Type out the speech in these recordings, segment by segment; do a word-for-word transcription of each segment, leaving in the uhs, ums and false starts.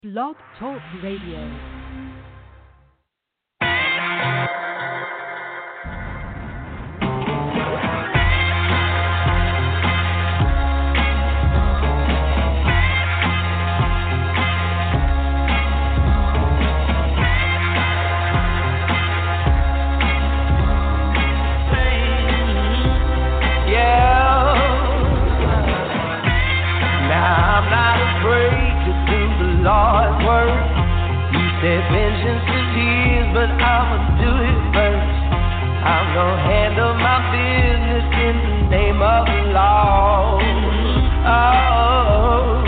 Blog Talk Radio. Vengeance is his, but I'ma do it first. I'm gonna handle my business in the name of the law. Oh,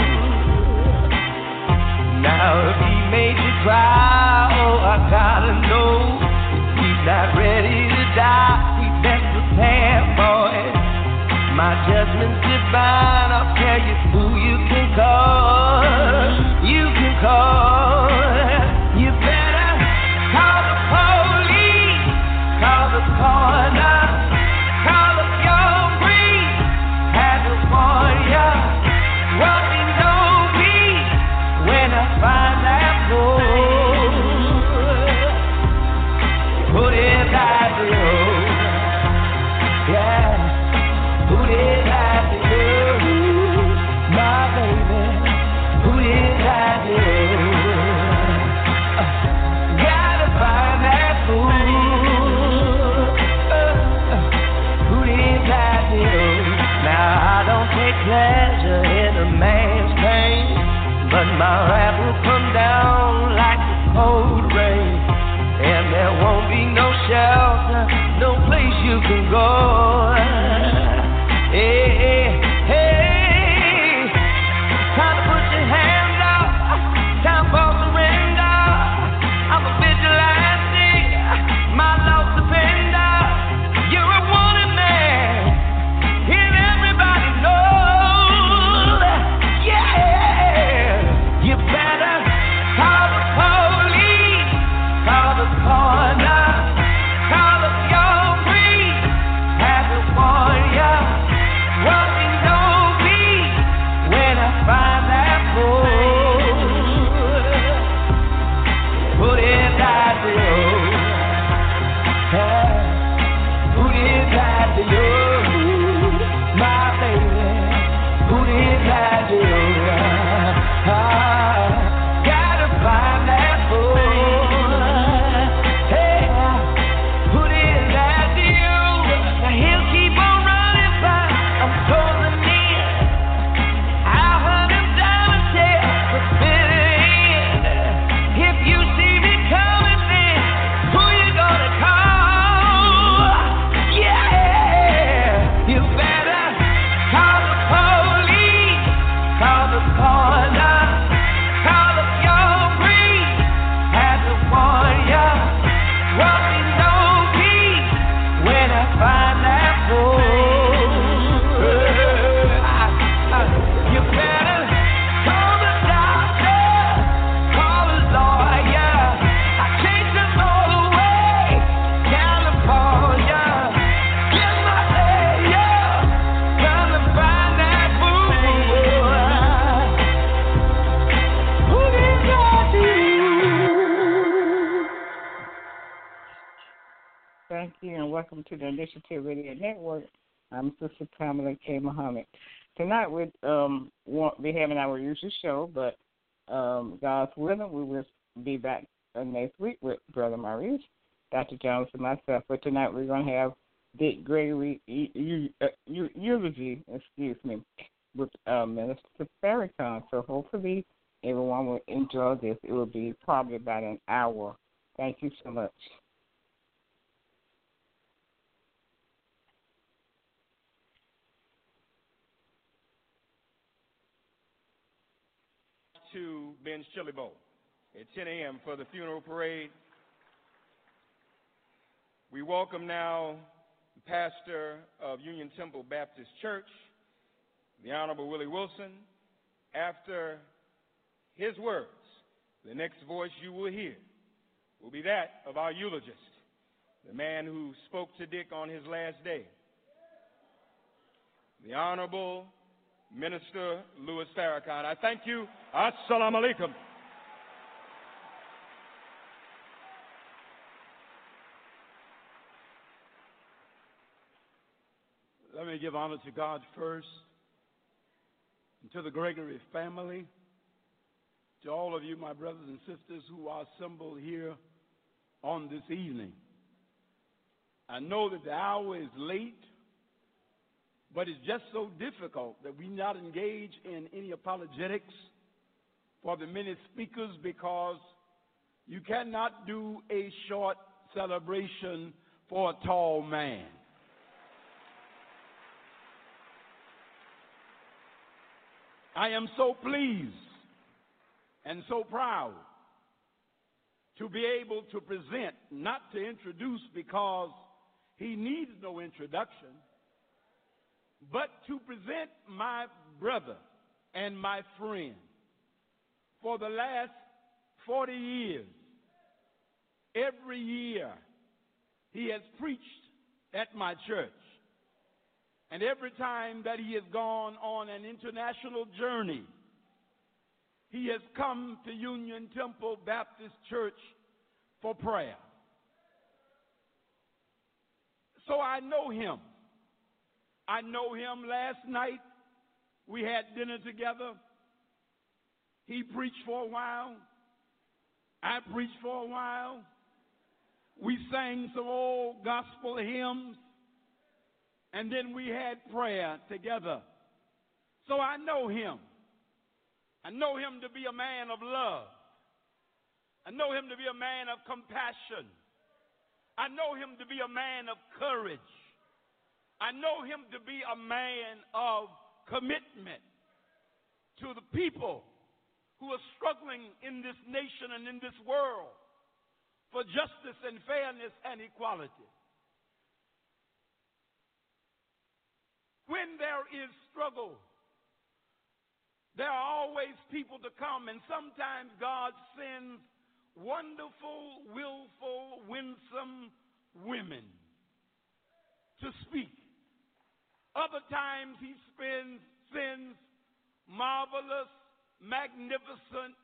now if he made you cry, oh, I gotta know. If he's not ready to die, he best prepare for it. My judgment's divine, I'll tell you who you can call. You can call. You better call the police, call the coroner, call up your priest, have to warn ya. Won't he know me when I find that boy? Put it back to you, yeah. Put it back to you, my baby. Put it back to you. Pleasure in a man's pain, but my wrath will come down like the cold rain, and there won't be no shelter, no place you can go. Hey, hey, hey, time to put your hands up, time for surrender. I'm a vigilante, my life's defender. You're a wanted man, and everybody knows. Thank you, and welcome to the Initiative Radio Network. I'm Sister Pamela K. Muhammad. Tonight we um, won't be having our usual show, but um, God's willing, we will be back uh, next week with Brother Maurice, Doctor Jones, and myself. But tonight we're going to have Dick Gregory e- e- uh, e- eulogy, excuse me, with uh, Minister Farrakhan. So hopefully everyone will enjoy this. It will be probably about an hour. Thank you so much. To Ben's Chili Bowl at ten a.m. for the funeral parade. We welcome now the pastor of Union Temple Baptist Church, the Honorable Willie Wilson. After his words, the next voice you will hear will be that of our eulogist, the man who spoke to Dick on his last day, the Honorable Minister Louis Farrakhan. I thank you. Assalamu alaikum. me give honor to God first, and to the Gregory family, to all of you, my brothers and sisters who are assembled here on this evening. I know that the hour is late, but it's just so difficult that we not engage in any apologetics for the many speakers, because you cannot do a short celebration for a tall man. I am so pleased and so proud to be able to present, not to introduce because he needs no introduction, but to present my brother and my friend. For the last forty years, every year, he has preached at my church. And every time that he has gone on an international journey, he has come to Union Temple Baptist Church for prayer. So I know him. I know him. Last night, we had dinner together. He preached for a while. I preached for a while. We sang some old gospel hymns. And then we had prayer together. So I know him. I know him to be a man of love. I know him to be a man of compassion. I know him to be a man of courage. I know him to be a man of commitment to the people who are struggling in this nation and in this world for justice and fairness and equality. When there is struggle, there are always people to come, and sometimes God sends wonderful, willful, winsome women to speak. Other times he spends, sends marvelous, magnificent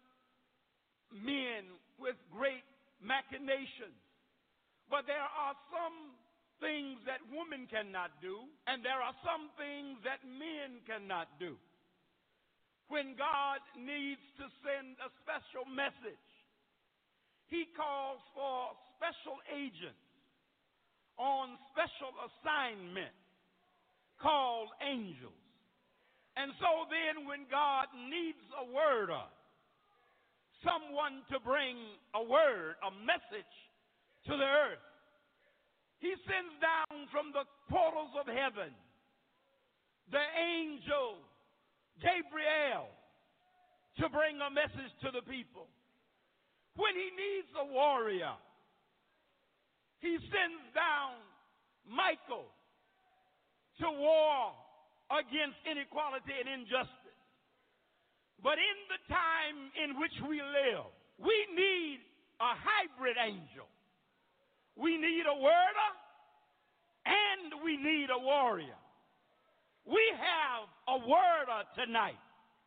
men with great machinations. But there are some things that women cannot do, and there are some things that men cannot do. When God needs to send a special message, he calls for special agents on special assignment called angels. And so then when God needs a word, someone to bring a word, a message to the earth, he sends down from the portals of heaven the angel Gabriel to bring a message to the people. When he needs a warrior, he sends down Michael to war against inequality and injustice. But in the time in which we live, we need a hybrid angel. We need a worder and we need a warrior. We have a worder tonight,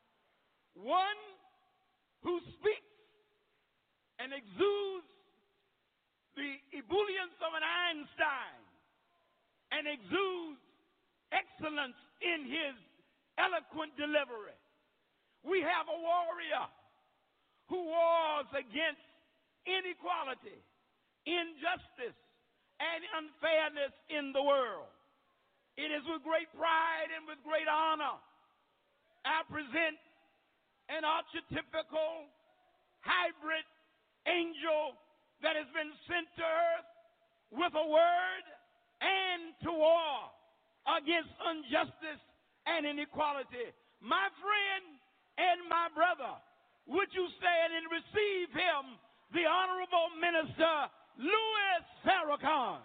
one who speaks and exudes the ebullience of an Einstein and exudes excellence in his eloquent delivery. We have a warrior who wars against inequality, injustice, and unfairness in the world. It is with great pride and with great honor I present an archetypical hybrid angel that has been sent to earth with a word and to war against injustice and inequality. My friend and my brother, would you stand and receive him, the Honorable Minister Louis Farrakhan?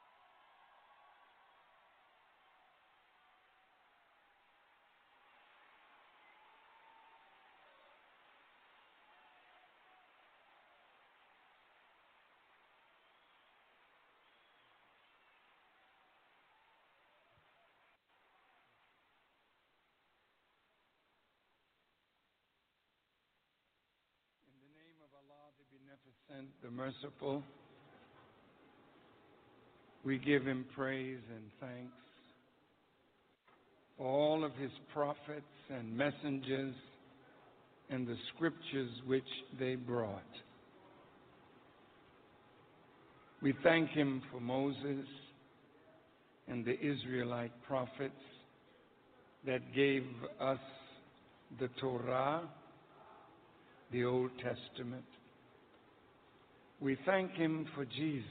The merciful, we give him praise and thanks for all of his prophets and messengers and the scriptures which they brought. We thank him for Moses and the Israelite prophets that gave us the Torah, the Old Testament. We thank him for Jesus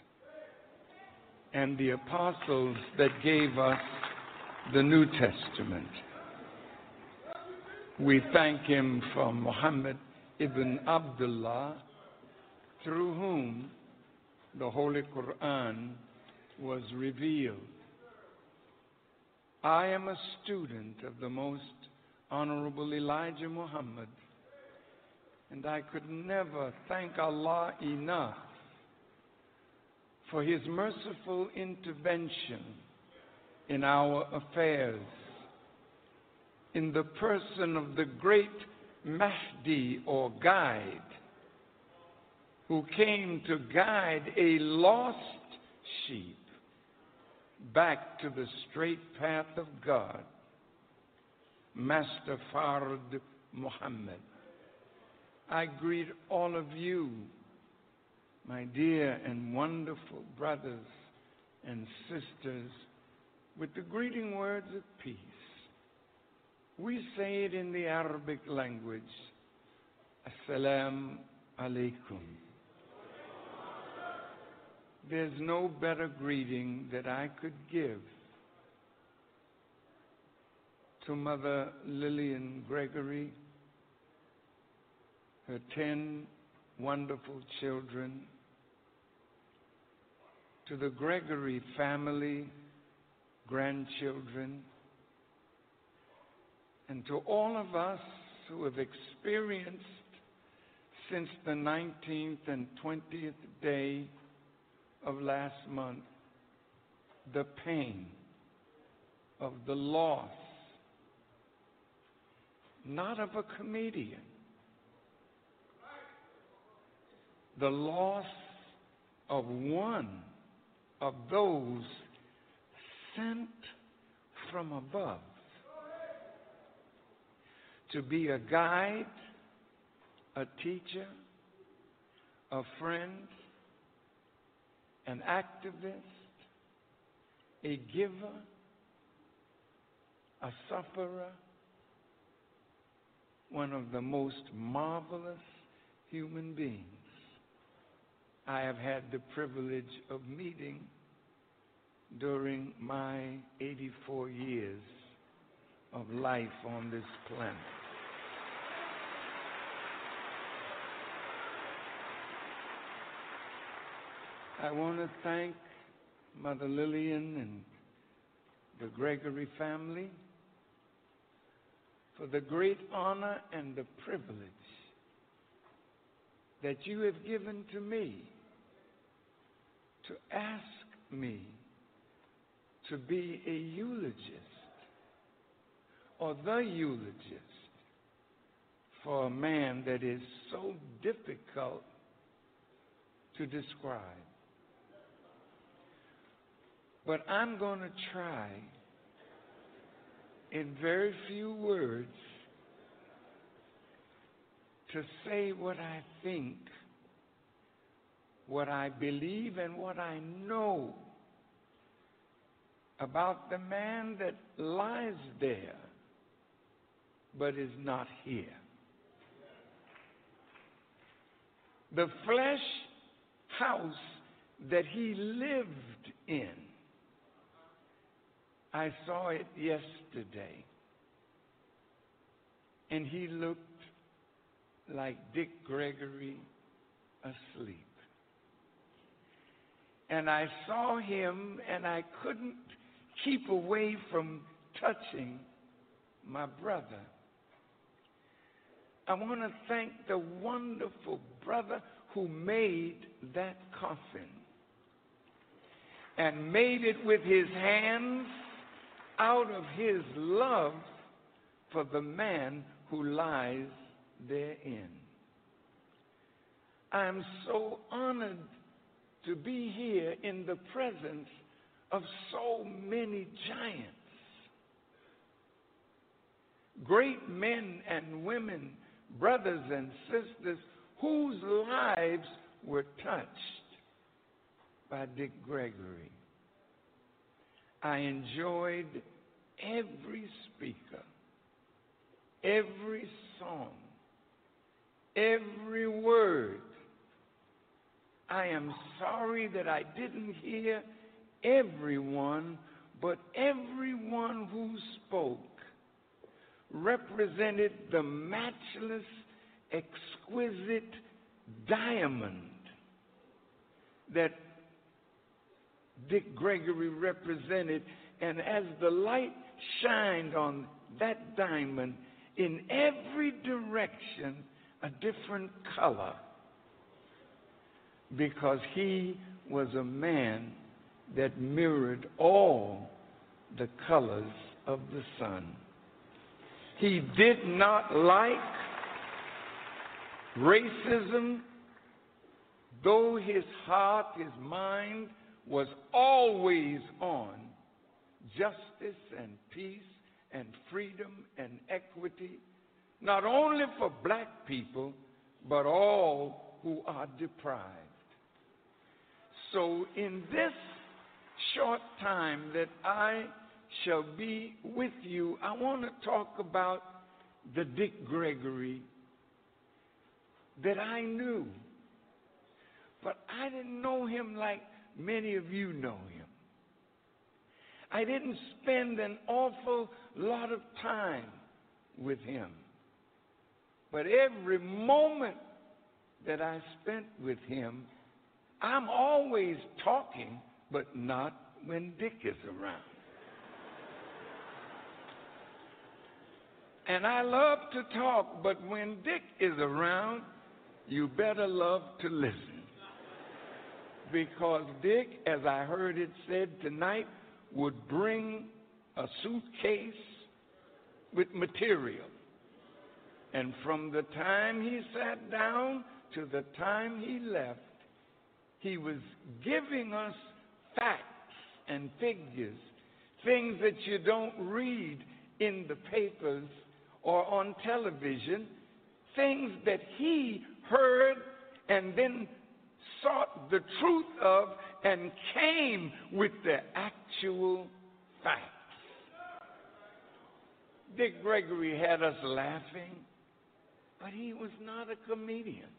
and the apostles that gave us the New Testament. We thank him for Muhammad ibn Abdullah, through whom the Holy Quran was revealed. I am a student of the most honorable Elijah Muhammad, and I could never thank Allah enough for his merciful intervention in our affairs, in the person of the great Mahdi, or guide, who came to guide a lost sheep back to the straight path of God, Master Fard Muhammad. I greet all of you, my dear and wonderful brothers and sisters, with the greeting words of peace. We say it in the Arabic language, Assalamu alaikum. There's no better greeting that I could give to Mother Lillian Gregory, her ten wonderful children, to the Gregory family, grandchildren, and to all of us who have experienced since the nineteenth and twentieth day of last month the pain of the loss, not of a comedian, the loss of one of those sent from above to be a guide, a teacher, a friend, an activist, a giver, a sufferer, one of the most marvelous human beings I have had the privilege of meeting during my eighty-four years of life on this planet. I want to thank Mother Lillian and the Gregory family for the great honor and the privilege that you have given to me to ask me to be a eulogist, or the eulogist, for a man that is so difficult to describe. But I'm going to try in very few words to say what I think, what I believe, and what I know about the man that lies there but is not here. The flesh house that he lived in, I saw it yesterday, and he looked like Dick Gregory asleep. And I saw him, and I couldn't keep away from touching my brother. I want to thank the wonderful brother who made that coffin and made it with his hands out of his love for the man who lies therein. I am so honored to be here in the presence of so many giants great men and women, brothers and sisters, whose lives were touched by Dick Gregory. I enjoyed every speaker, every song, every word. I am sorry that I didn't hear everyone, but everyone who spoke represented the matchless, exquisite diamond that Dick Gregory represented. And as the light shined on that diamond, in every direction, a different color, because he was a man that mirrored all the colors of the sun. He did not like racism, though his heart, his mind was always on justice and peace and freedom and equity, not only for black people, but all who are deprived. So in this short time that I shall be with you, I want to talk about the Dick Gregory that I knew. But I didn't know him like many of you know him. I didn't spend an awful lot of time with him. But every moment that I spent with him, I'm always talking, but not when Dick is around. And I love to talk, but when Dick is around, you better love to listen. Because Dick, as I heard it said tonight, would bring a suitcase with material. And from the time he sat down to the time he left, he was giving us facts and figures, things that you don't read in the papers or on television, things that he heard and then sought the truth of and came with the actual facts. Dick Gregory had us laughing, but he was not a comedian.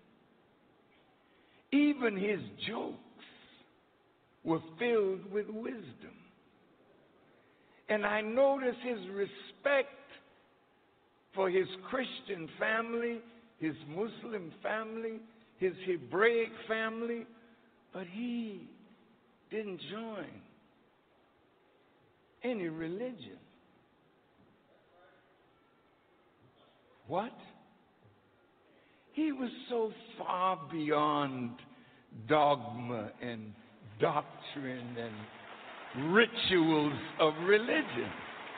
Even his jokes were filled with wisdom. And I noticed his respect for his Christian family, his Muslim family, his Hebraic family, but he didn't join any religion. What? He was so far beyond dogma and doctrine and rituals of religion.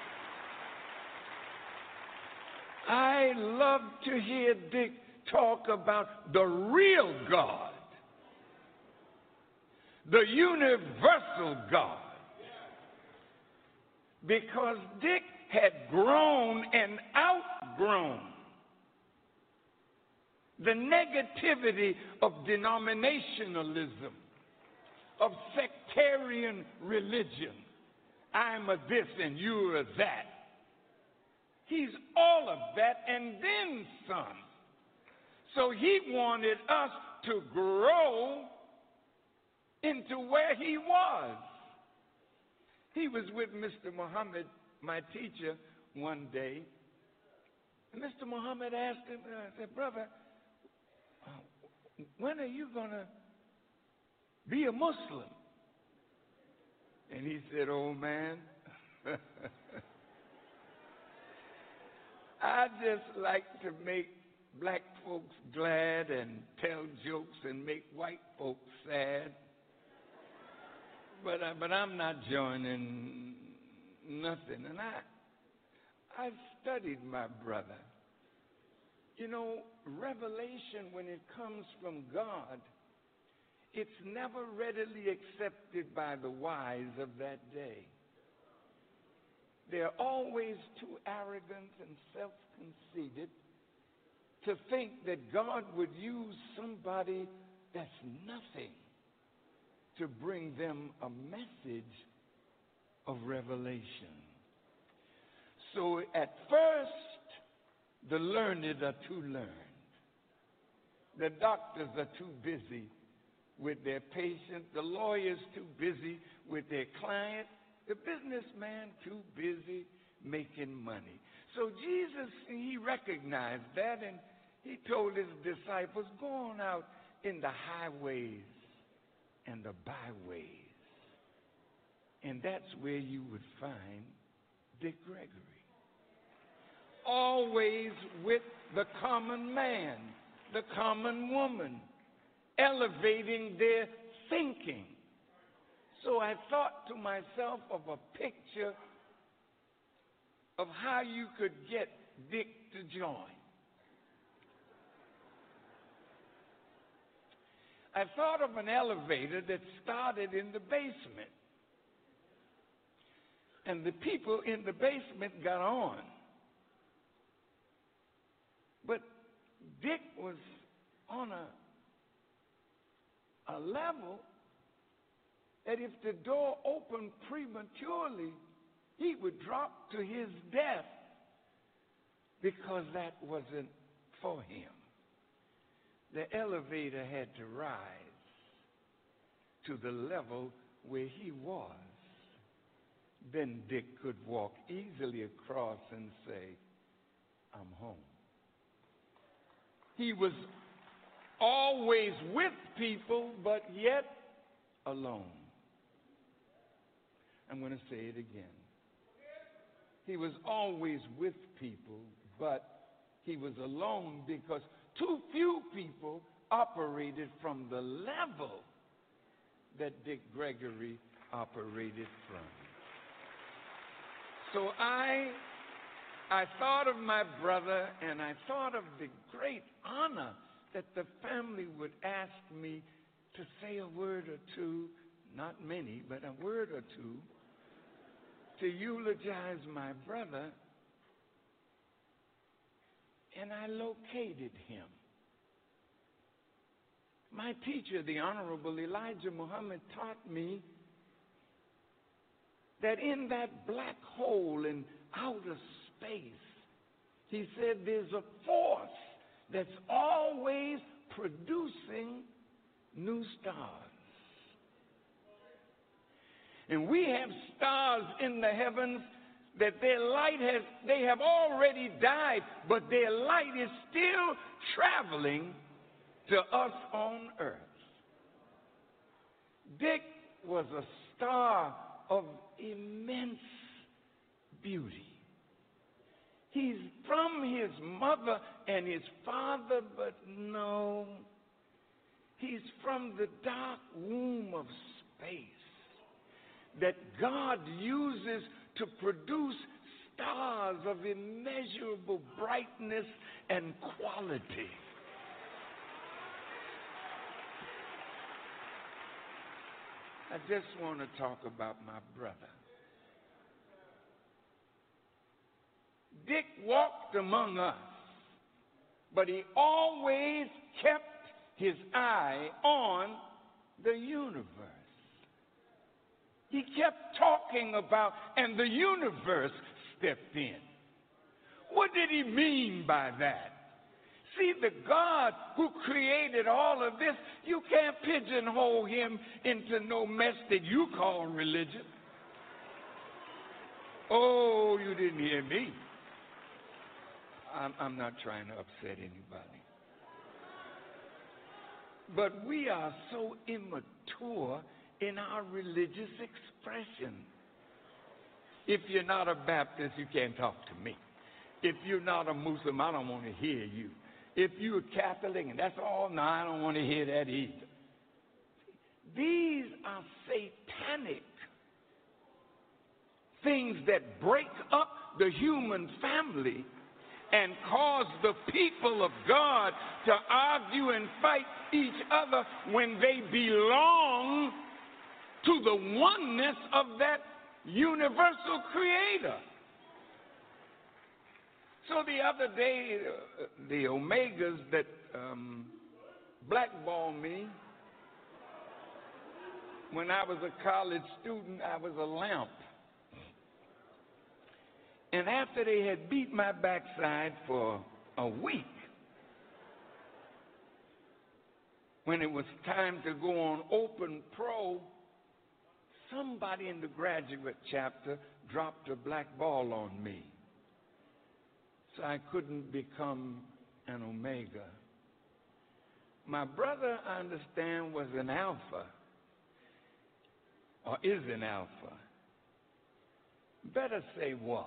I love to hear Dick talk about the real God, the universal God, because Dick had grown and outgrown the negativity of denominationalism, of sectarian religion. I'm a this and you're a that. He's all of that and then some. So he wanted us to grow into where he was. He was with Mister Muhammad, my teacher, one day. And Mister Muhammad asked him, I said, brother, when are you going to be a Muslim? And he said, oh, man, I just like to make black folks glad and tell jokes and make white folks sad. But, uh, but I'm not joining nothing. And I, I studied my brother. You know, revelation, when it comes from God, it's never readily accepted by the wise of that day. they're always too arrogant and self-conceited to think that God would use somebody that's nothing to bring them a message of revelation. So at first, the learned are too learned. The doctors are too busy with their patient. The lawyer's too busy with their client. The businessman too busy making money. So Jesus, he recognized that, and he told his disciples, go on out in the highways and the byways. And that's where you would find Dick Gregory. Always with the common man, the common woman, elevating their thinking. So I thought to myself of a picture of how you could get Dick to join. I thought of an elevator that started in the basement. And the people in the basement got on. But Dick was on a, a level that if the door opened prematurely, he would drop to his death because that wasn't for him. The elevator had to rise to the level where he was. Then Dick could walk easily across and say, I'm home. He was always with people, but yet alone. I'm going to say it again. He was always with people, but he was alone because too few people operated from the level that Dick Gregory operated from. So I, I thought of my brother, and I thought of the great honor that the family would ask me to say a word or two, not many, but a word or two, to eulogize my brother. And I located him. My teacher, the Honorable Elijah Muhammad, taught me that in that black hole in outer space, he said there's a force that's always producing new stars. And we have stars in the heavens that their light has, they have already died, but their light is still traveling to us on earth. Dick was a star of immense beauty. He's from his mother and his father, but no, he's from the dark womb of space that God uses to produce stars of immeasurable brightness and quality. I just want to talk about my brother. Dick walked among us, but he always kept his eye on the universe. He kept talking about, and the universe stepped in. What did he mean by that? See, the God who created all of this, you can't pigeonhole him into no mess that you call religion. Oh, you didn't hear me. I'm, I'm not trying to upset anybody. But we are so immature in our religious expression. If you're not a Baptist, you can't talk to me. If you're not a Muslim, I don't want to hear you. If you're a Catholic, and that's all, no, I don't want to hear that either. These are satanic things that break up the human family and cause the people of God to argue and fight each other when they belong to the oneness of that universal creator. So the other day, uh, the Omegas that um, blackballed me, when I was a college student, I was a lamp. And after they had beat my backside for a week, when it was time to go on Open Pro, somebody in the graduate chapter dropped a black ball on me. So I couldn't become an Omega. My brother, I understand, was an Alpha, or is an Alpha. Better say was,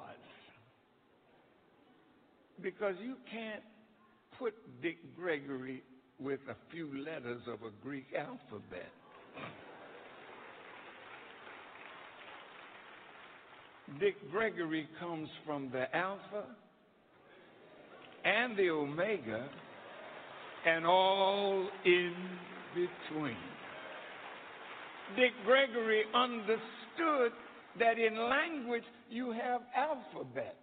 because you can't put Dick Gregory with a few letters of a Greek alphabet. Dick Gregory comes from the Alpha and the Omega and all in between. Dick Gregory understood that in language you have alphabets.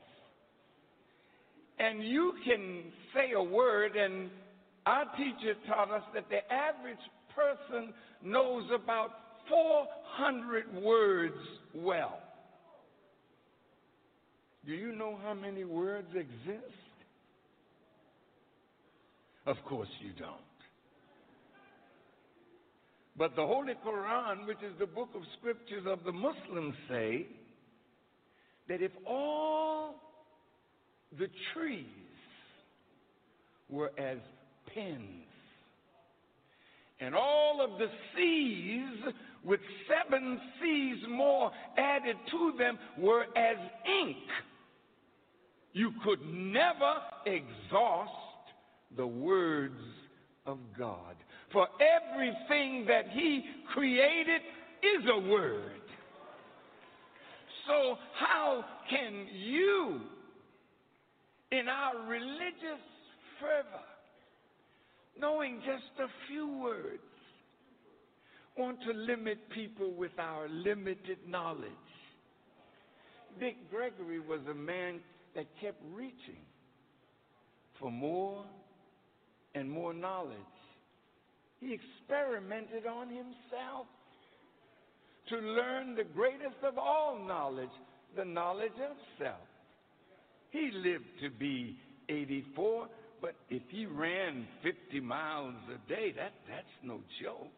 And you can say a word, and our teacher taught us that the average person knows about four hundred words well. Do you know how many words exist? Of course you don't. But the Holy Quran, which is the book of scriptures of the Muslims, say that if all the trees were as pens, and all of the seas with seven seas more added to them were as ink, you could never exhaust the words of God. For everything that He created is a word. So how can you, in our religious fervor, knowing just a few words, want to limit people with our limited knowledge? Dick Gregory was a man that kept reaching for more and more knowledge. He experimented on himself to learn the greatest of all knowledge, the knowledge of self. He lived to be eighty-four, but if he ran fifty miles a day, that, that's no joke.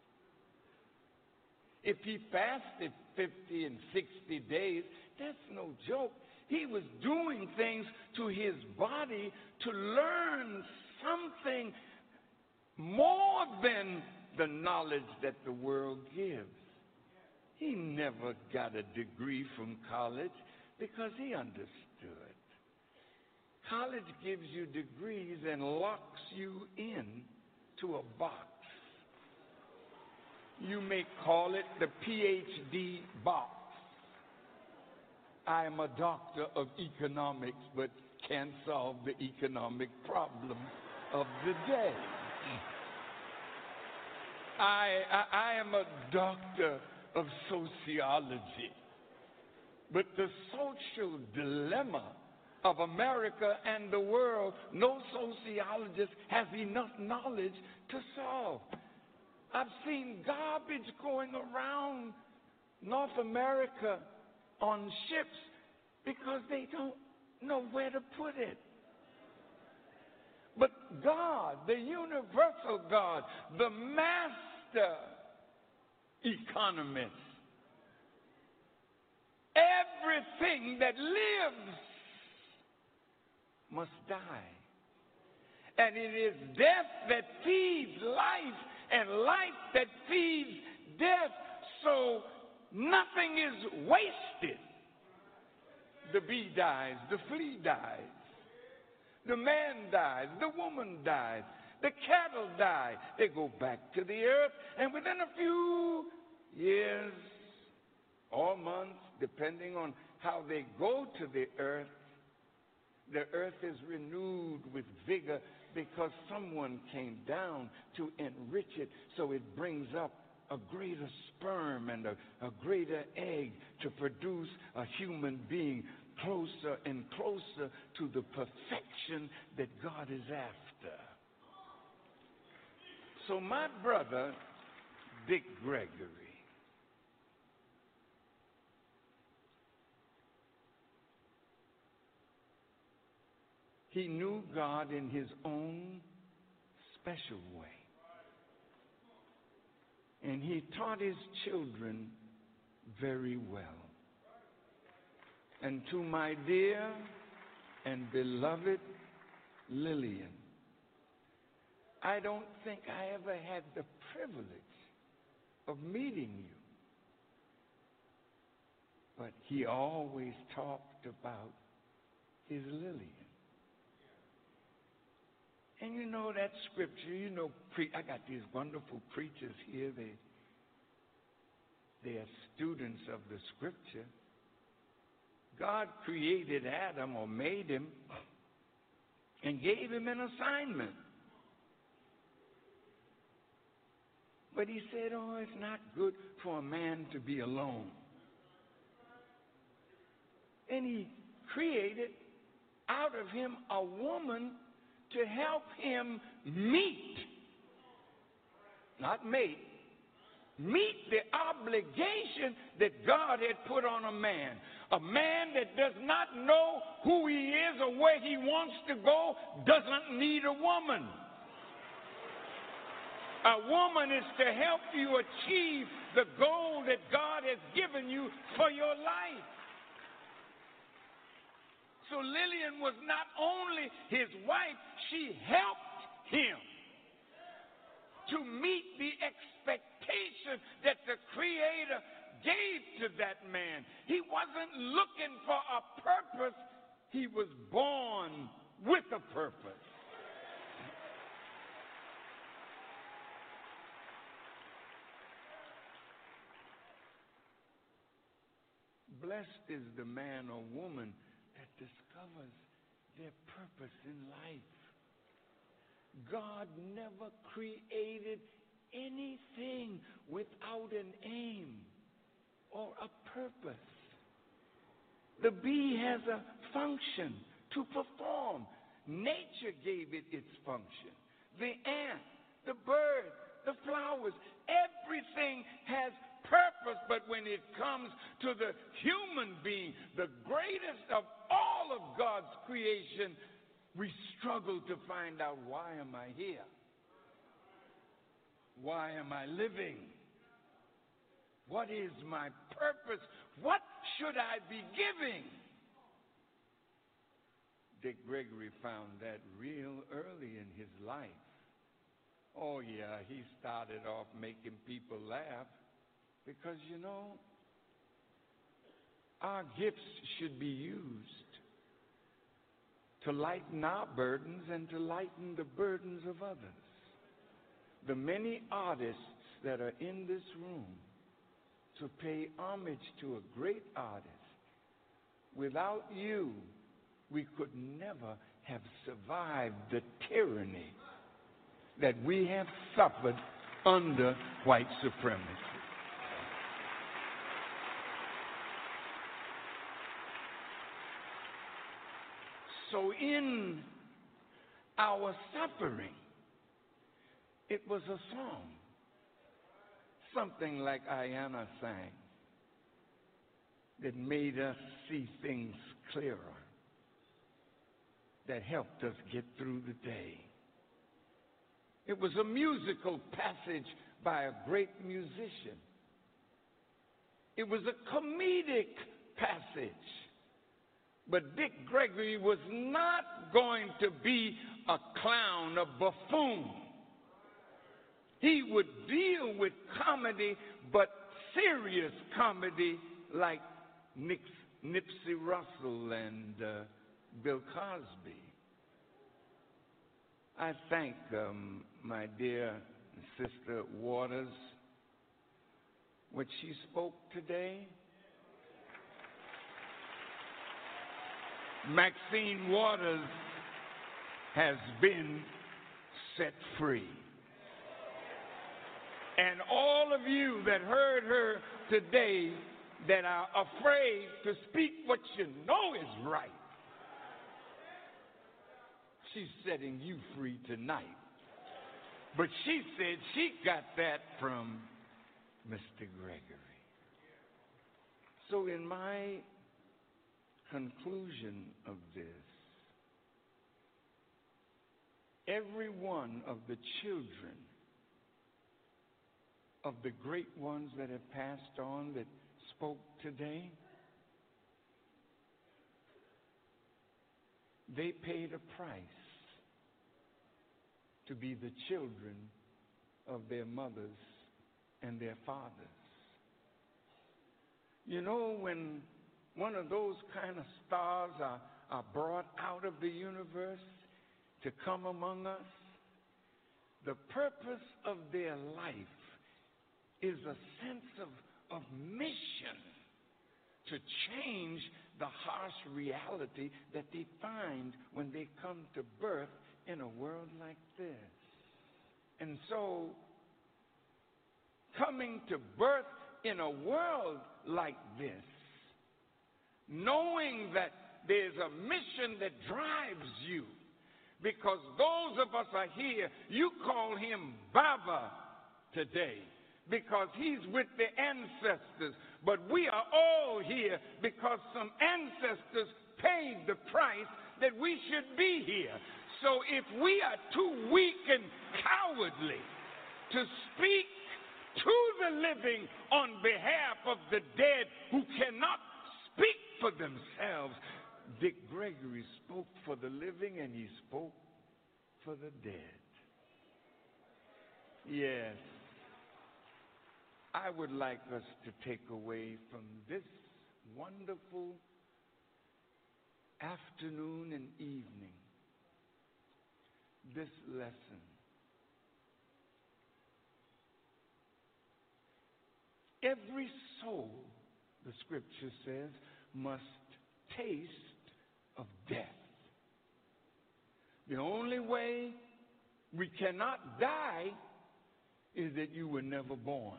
If he fasted fifty and sixty days, that's no joke. He was doing things to his body to learn something more than the knowledge that the world gives. He never got a degree from college because he understood. College gives you degrees and locks you in to a box. You may call it the P H D box. I am a doctor of economics, but can't solve the economic problems of the day. I, I, I am a doctor of sociology, but the social dilemma of America and the world, no sociologist has enough knowledge to solve. I've seen garbage going around North America on ships because they don't know where to put it. But God, the universal God, the master economist, everything that lives must die. And it is death that feeds life, and life that feeds death. So nothing is wasted. The bee dies, the flea dies, the man dies, the woman dies, the cattle die. They go back to the earth, and within a few years or months, depending on how they go to the earth, the earth is renewed with vigor because someone came down to enrich it, so it brings up a greater sperm and a, a greater egg to produce a human being. closer and closer to the perfection that God is after. So my brother, Dick Gregory, he knew God in his own special way. And he taught his children very well. And to my dear and beloved Lillian, I don't think I ever had the privilege of meeting you. But he always talked about his Lillian. And you know that scripture, you know, pre- I got these wonderful preachers here. They, they are students of the scripture. God created Adam or made him and gave him an assignment. But he said, oh, it's not good for a man to be alone. And he created out of him a woman to help him meet, not mate, meet the obligation that God had put on a man. A man that does not know who he is or where he wants to go doesn't need a woman. A woman is to help you achieve the goal that God has given you for your life. So Lillian was not only his wife, she helped him to meet the expectation that the Creator gave to that man. He wasn't looking for a purpose. He was born with a purpose. Blessed is the man or woman that discovers their purpose in life. God never created anything without an aim or a purpose. The bee has a function to perform. Nature gave it its function. The ant, the bird, the flowers, everything has purpose, but when it comes to the human being, the greatest of all of God's creation, we struggle to find out, why am I here? Why am I living? What is my purpose? What should I be giving? Dick Gregory found that real early in his life. Oh yeah, he started off making people laugh. Because, you know, our gifts should be used to lighten our burdens and to lighten the burdens of others. The many artists that are in this room to pay homage to a great artist, without you, we could never have survived the tyranny that we have suffered under white supremacy. So in our suffering, it was a song, something like Ayanna sang, that made us see things clearer, that helped us get through the day. It was a musical passage by a great musician. It was a comedic passage. But Dick Gregory was not going to be a clown, a buffoon. He would deal with comedy, but serious comedy like Nix, Nipsey Russell and uh, Bill Cosby. I thank um, my dear sister Waters, what she spoke today. Maxine Waters has been set free. And all of you that heard her today that are afraid to speak what you know is right. She's setting you free tonight. But she said she got that from Mister Gregory. So in my conclusion of this, every one of the children of the great ones that have passed on that spoke today, they paid a price to be the children of their mothers and their fathers. You know, when one of those kind of stars are, are brought out of the universe to come among us, the purpose of their life is a sense of, of mission to change the harsh reality that they find when they come to birth in a world like this. And so, coming to birth in a world like this, knowing that there's a mission that drives you, because those of us are here, you call him Baba today, because he's with the ancestors, but we are all here because some ancestors paid the price that we should be here. So if we are too weak and cowardly to speak to the living on behalf of the dead who cannot speak for themselves, Dick Gregory spoke for the living and he spoke for the dead. Yes, I would like us to take away from this wonderful afternoon and evening this lesson. Every soul, the scripture says, must taste of death. The only way we cannot die is that you were never born.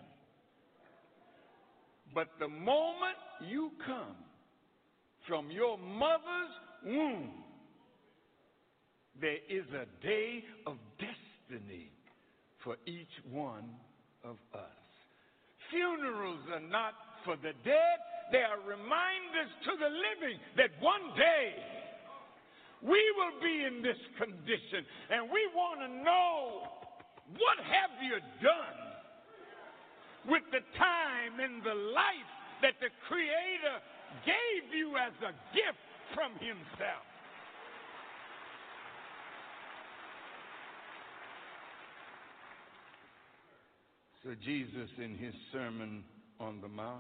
But the moment you come from your mother's womb, there is a day of destiny for each one of us. Funerals are not for the dead. They are reminders to the living that one day we will be in this condition, and we want to know, what have you done with the time and the life that the Creator gave you as a gift from himself? So Jesus, in his Sermon on the Mount,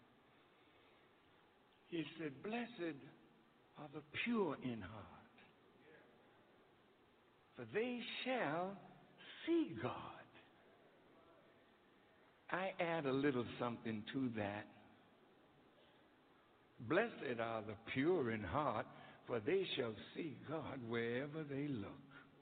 he said, "Blessed are the pure in heart, for they shall see God." I add a little something to that. Blessed are the pure in heart, for they shall see God wherever they look.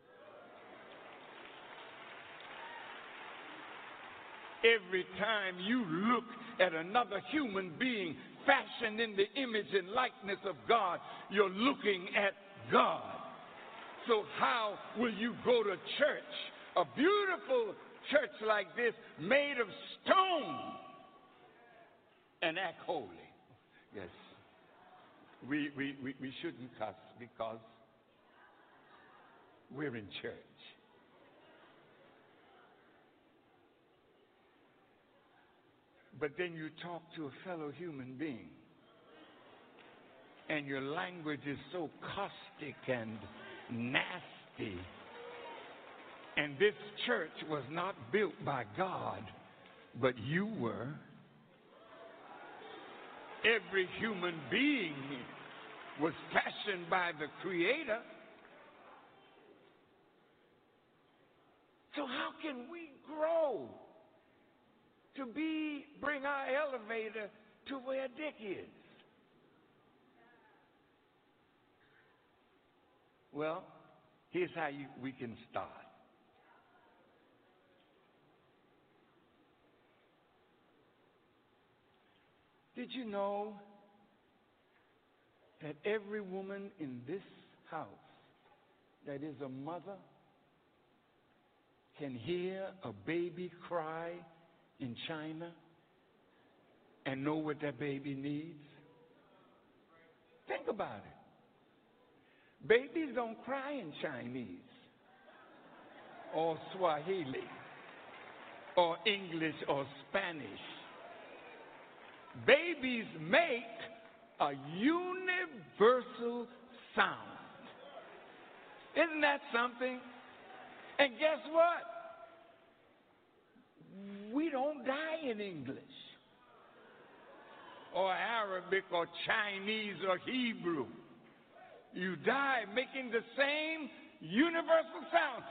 Every time you look at another human being fashioned in the image and likeness of God, you're looking at God. So how will you go to church, a beautiful church like this, made of stone, and act holy? Yes, we, we, we, we shouldn't cuss because we're in church. But then you talk to a fellow human being, and your language is so caustic and nasty. And this church was not built by God, but you were. Every human being was fashioned by the Creator. So how can we grow to be, bring our elevator to where Dick is? Well, here's how you, we can start. Did you know that every woman in this house that is a mother can hear a baby cry in China and know what that baby needs? Think about it. Babies don't cry in Chinese or Swahili or English or Spanish. Babies make a universal sound. Isn't that something? And guess what? We don't die in English or Arabic or Chinese or Hebrew. You die making the same universal sound.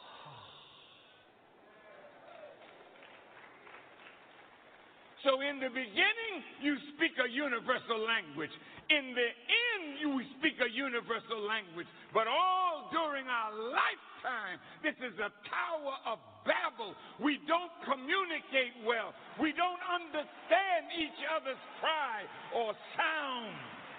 So in the beginning, you speak a universal language. In the end, you speak a universal language. But all during our lifetime, this is a Tower of Babel. We don't communicate well. We don't understand each other's cry or sound.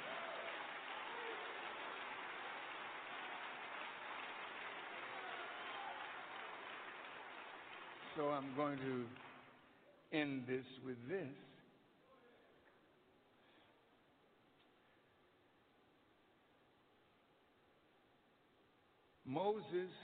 So I'm going to end this with this. Moses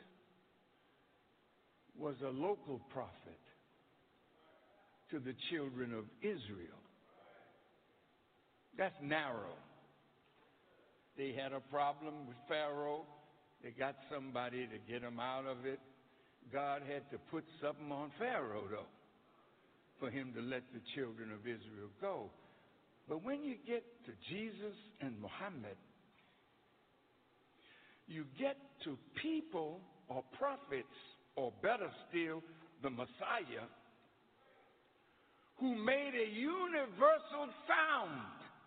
was a local prophet to the children of Israel. That's narrow. They had a problem with Pharaoh. They got somebody to get them out of it. God had to put something on Pharaoh, though, for him to let the children of Israel go. But when you get to Jesus and Muhammad, you get to people or prophets, or better still, the Messiah, who made a universal sound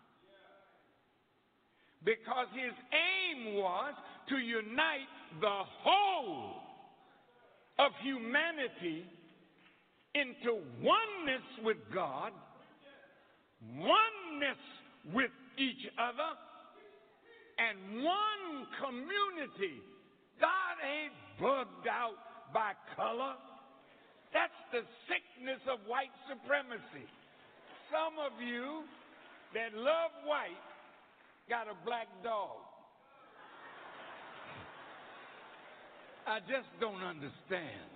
because his aim was to unite the whole of humanity into oneness with God, oneness with each other, and one community. God ain't bugged out by color. That's the sickness of white supremacy. Some of you that love white got a black dog. I just don't understand.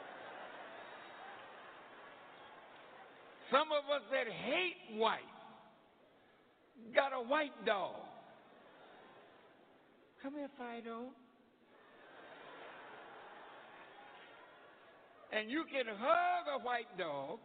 Some of us that hate white got a white dog. Come here, Fido. And you can hug a white dog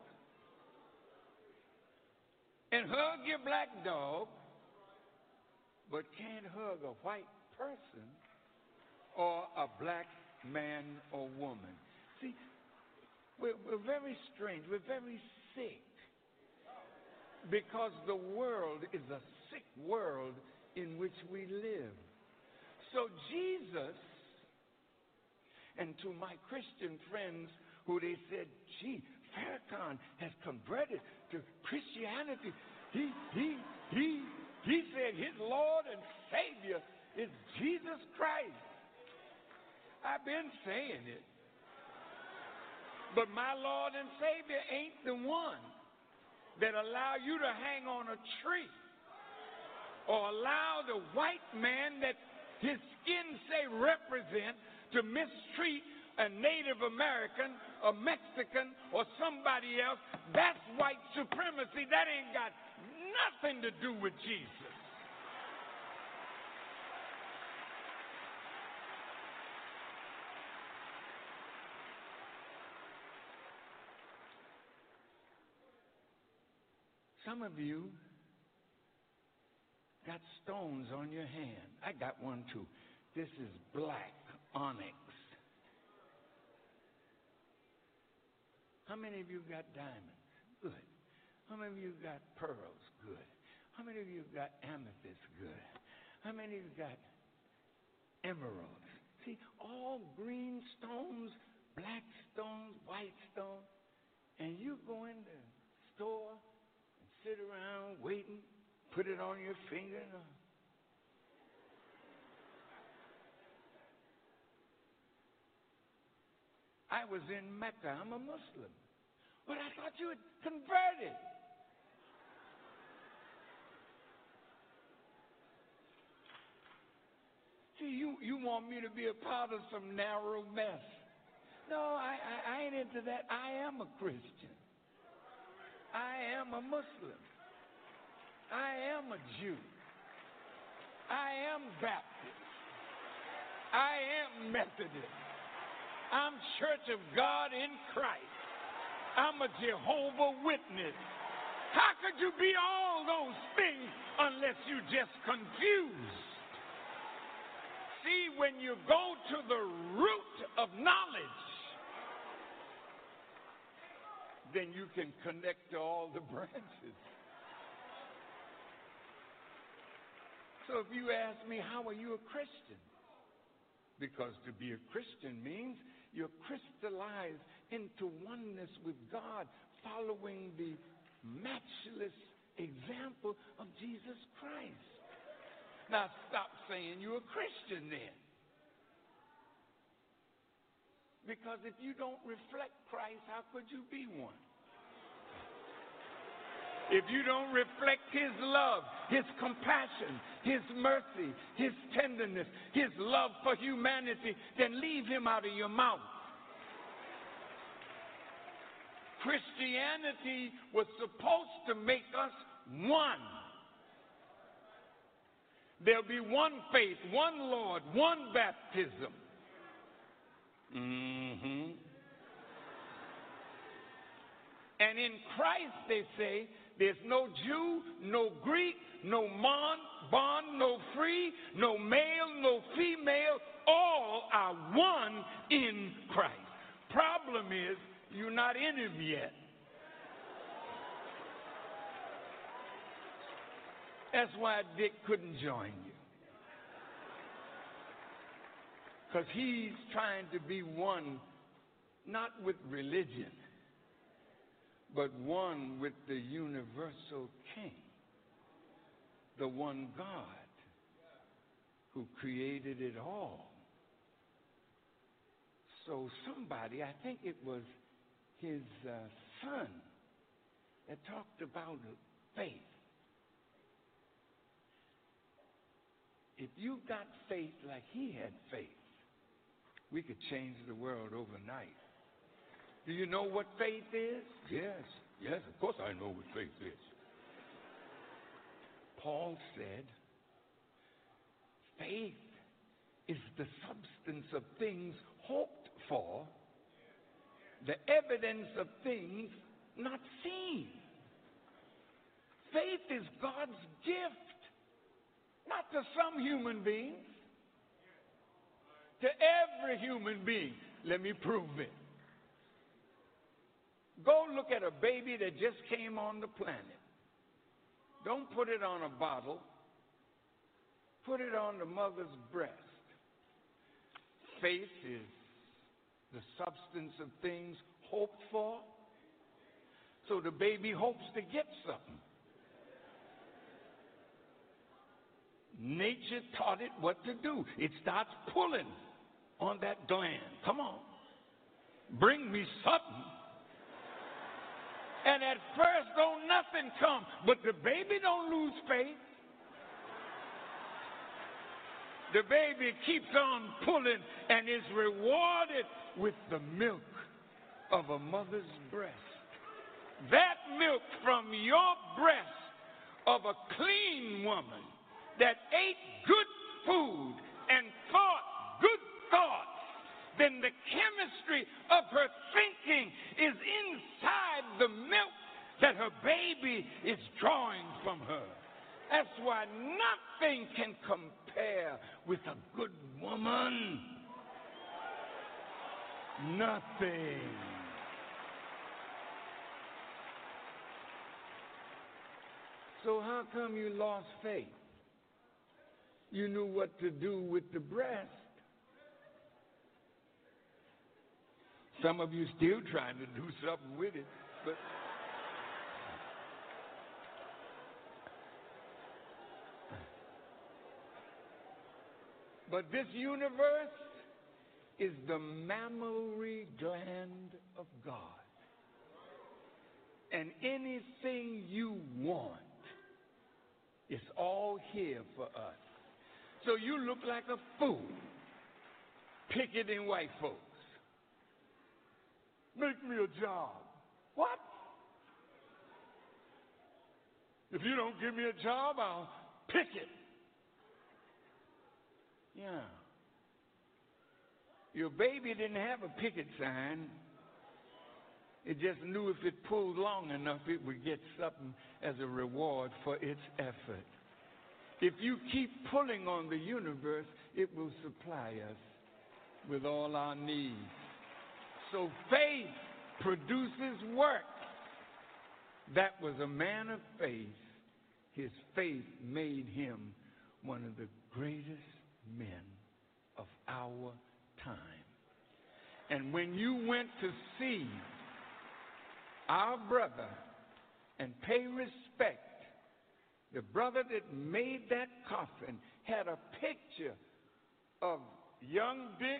and hug your black dog, but can't hug a white person or a black man or woman. See, we're, we're very strange. We're very sick because the world is a sick world in which we live. So Jesus, and to my Christian friends who they said, gee, Farrakhan has converted to Christianity. He, he, he, he said his Lord and Savior is Jesus Christ. I've been saying it. But my Lord and Savior ain't the one that allow you to hang on a tree or allow the white man that his skin say represent to mistreat a Native American, a Mexican, or somebody else. That's white supremacy. That ain't got nothing to do with Jesus. Some of you got stones on your hand. I got one too. This is black onyx. How many of you got diamonds? Good. How many of you got pearls? Good. How many of you got amethyst? Good. How many of you got emeralds? See, all green stones, black stones, white stones, and you go in the store and sit around waiting, put it on your finger. I was in Mecca. I'm a Muslim. But I thought you had converted. See, you, you want me to be a part of some narrow mess. No, I, I, I ain't into that. I am a Christian. I am a Muslim. I am a Jew. I am Baptist. I am Methodist. I'm Church of God in Christ. I'm a Jehovah's Witness. How could you be all those things unless you just confused? See, when you go to the root of knowledge, then you can connect to all the branches. So if you ask me, how are you a Christian? Because to be a Christian means you're crystallized into oneness with God, following the matchless example of Jesus Christ. Now stop saying you're a Christian then. Because if you don't reflect Christ, how could you be one? If you don't reflect his love, his compassion, his mercy, his tenderness, his love for humanity, then leave him out of your mouth. Christianity was supposed to make us one. There'll be one faith, one Lord, one baptism. Mm-hmm. And in Christ, they say, there's no Jew, no Greek, no mon, bond, no free, no male, no female. All are one in Christ. Problem is, you're not in him yet. That's why Dick couldn't join you. Because he's trying to be one, not with religion, but one with the universal King, the one God who created it all. So somebody, I think it was his uh, son, that talked about faith. If you got faith like he had faith, we could change the world overnight. Do you know what faith is? Yes, yes, of course I know what faith is. Paul said, faith is the substance of things hoped for, the evidence of things not seen. Faith is God's gift, not to some human beings, to every human being. Let me prove it. Go look at a baby that just came on the planet. Don't put it on a bottle. Put it on the mother's breast. Faith is the substance of things hoped for. So the baby hopes to get something. Nature taught it what to do. It starts pulling on that gland. Come on. Bring me something. And at first, don't nothing come. But the baby don't lose faith. The baby keeps on pulling and is rewarded with the milk of a mother's breast. That milk from your breast of a clean woman that ate good food and thought good thoughts, then the chemistry of her thinking is inside the milk that her baby is drawing from her. That's why nothing can compare with a good woman. Nothing. So how come you lost faith? You knew what to do with the breast. Some of you still trying to do something with it, but But this universe is the mammary gland of God. And anything you want is all here for us. So you look like a fool picketing white folks. Make me a job. What? If you don't give me a job, I'll picket. Yeah. Your baby didn't have a picket sign. It just knew if it pulled long enough, it would get something as a reward for its effort. If you keep pulling on the universe, it will supply us with all our needs. So faith produces work. That was a man of faith. His faith made him one of the greatest men of our time. And when you went to see our brother and pay respect, the brother that made that coffin had a picture of young Dick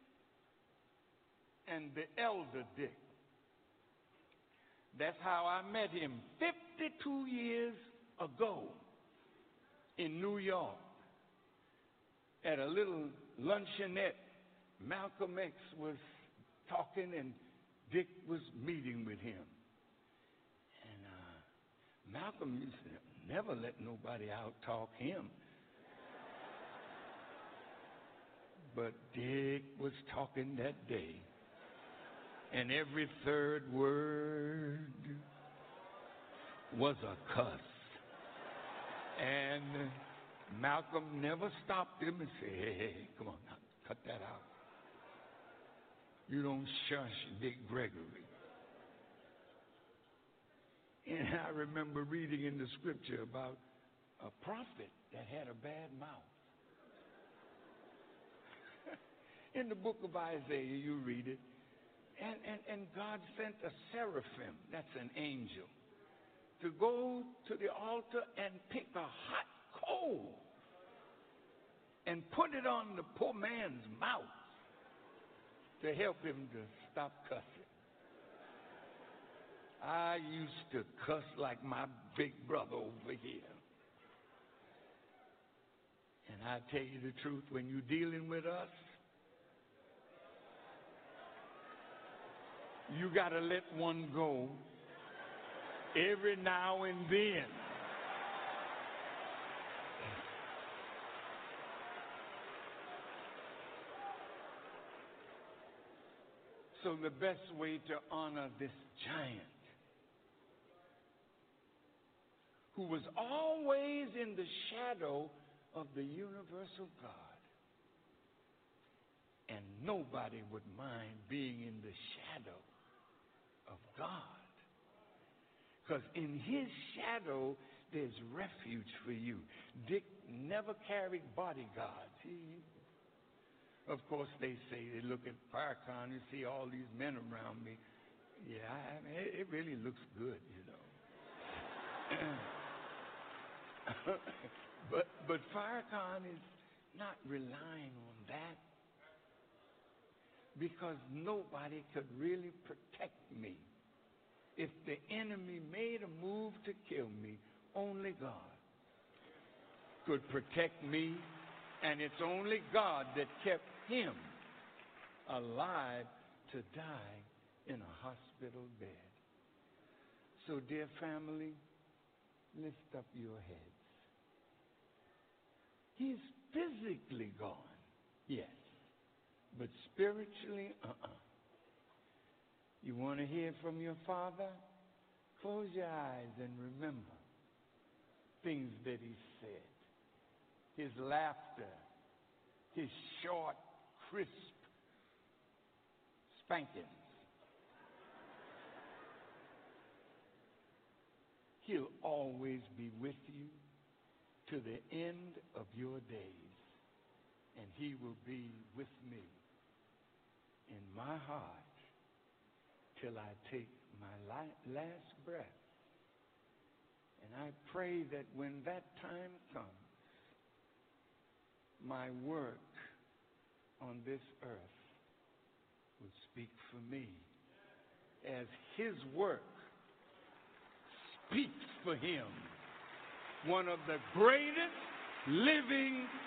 and the elder Dick. That's how I met him fifty-two years ago in New York at a little luncheonette. Malcolm X was talking and Dick was meeting with him. And uh, Malcolm used to never let nobody out-talk him. But Dick was talking that day. And every third word was a cuss. And Malcolm never stopped him and said, hey, hey, hey, come on now, cut that out. You don't shush Dick Gregory. And I remember reading in the scripture about a prophet that had a bad mouth. In the book of Isaiah, you read it. And, and, and God sent a seraphim, that's an angel, to go to the altar and pick a hot coal and put it on the poor man's mouth to help him to stop cussing. I used to cuss like my big brother over here. And I tell you the truth, when you're dealing with us, you got to let one go every now and then. So the best way to honor this giant, who was always in the shadow of the universal God, and nobody would mind being in the shadow of God. Because in his shadow, there's refuge for you. Dick never carried bodyguards. He, of course, they say, they look at Farrakhan and see all these men around me. Yeah, I mean, it, it really looks good, you know. but, but Farrakhan is not relying on that, because nobody could really protect me. If the enemy made a move to kill me, only God could protect me, and it's only God that kept him alive to die in a hospital bed. So, dear family, lift up your heads. He's physically gone, yes. But spiritually, uh-uh. You want to hear from your Father? Close your eyes and remember things that he said. His laughter, his short, crisp spankings. He'll always be with you to the end of your days, and he will be with me in my heart till I take my last breath. And I pray that when that time comes, my work on this earth will speak for me, as his work speaks for him. One of the greatest living